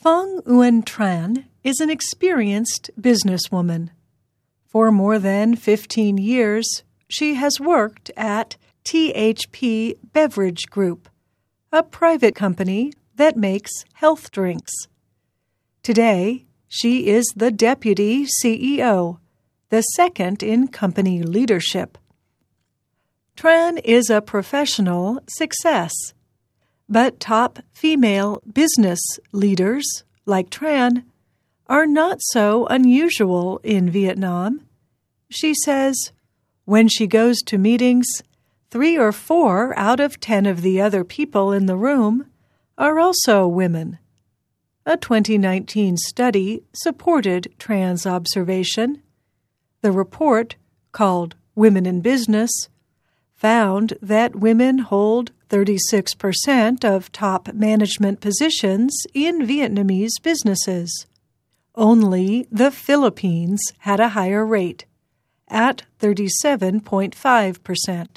Phang Nguyen Tran is an experienced businesswoman. For more than 15 years, she has worked at THP Beverage Group, a private company that makes health drinks. Today, she is the Deputy CEO, the second in company leadership. Tran is a professional success, but top female business leaders, like Tran, are not so unusual in Vietnam. She says, when she goes to meetings, 3 or 4 out of 10 of the other people in the room are also women. A 2019 study supported Tran's observation. The report, called Women in Business, found that women hold 36% of top management positions in Vietnamese businesses. Only the Philippines had a higher rate, at 37.5%.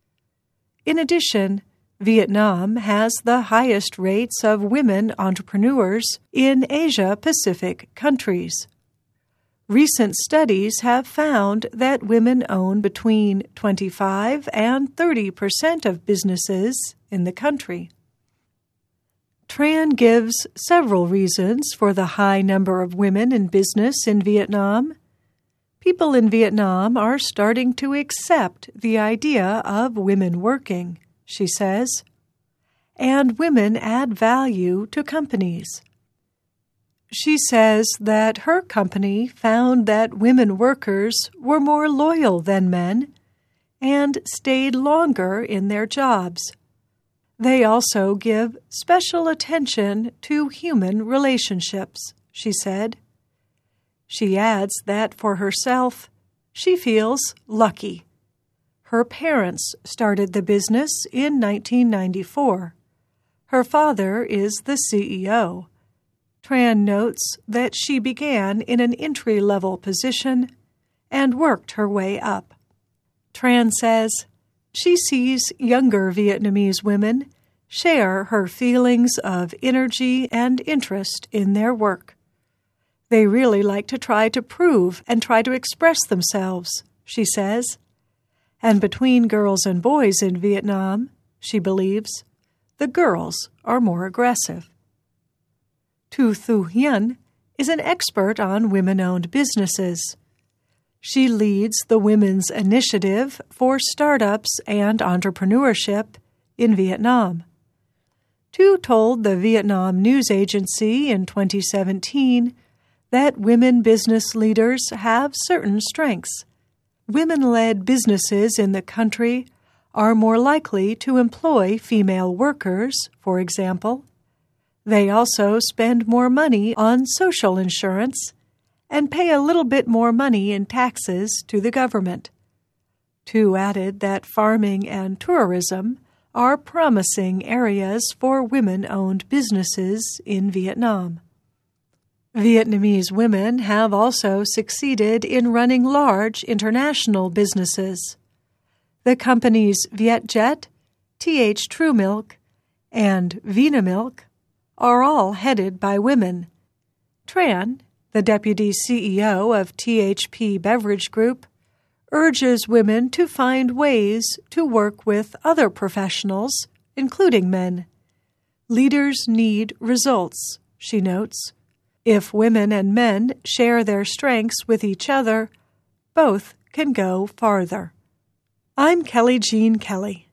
In addition, Vietnam has the highest rates of women entrepreneurs in Asia-Pacific countries. Recent studies have found that women own between 25 and 30% of businesses in the country. Tran gives several reasons for the high number of women in business in Vietnam. People in Vietnam are starting to accept the idea of women working, she says, and women add value to companies. She says that her company found that women workers were more loyal than men and stayed longer in their jobs. They also give special attention to human relationships, she said. She adds that for herself, she feels lucky. Her parents started the business in 1994. Her father is the CEO. Tran notes that she began in an entry-level position and worked her way up. Tran says she sees younger Vietnamese women share her feelings of energy and interest in their work. They really like to try to prove and try to express themselves, she says. And between girls and boys in Vietnam, she believes, the girls are more aggressive. Tu Thu Hien is an expert on women-owned businesses. She leads the Women's Initiative for Startups and Entrepreneurship in Vietnam. Tu told the Vietnam News Agency in 2017 that women business leaders have certain strengths. Women-led businesses in the country are more likely to employ female workers, for example. They also spend more money on social insurance and pay a little bit more money in taxes to the government. Tu added that farming and tourism are promising areas for women-owned businesses in Vietnam. Vietnamese women have also succeeded in running large international businesses. The companies Vietjet, TH True Milk, and Vinamilk are all headed by women. Tran, the Deputy CEO of THP Beverage Group, urges women to find ways to work with other professionals, including men. Leaders need results, she notes. If women and men share their strengths with each other, both can go farther. I'm Kelly Jean Kelly.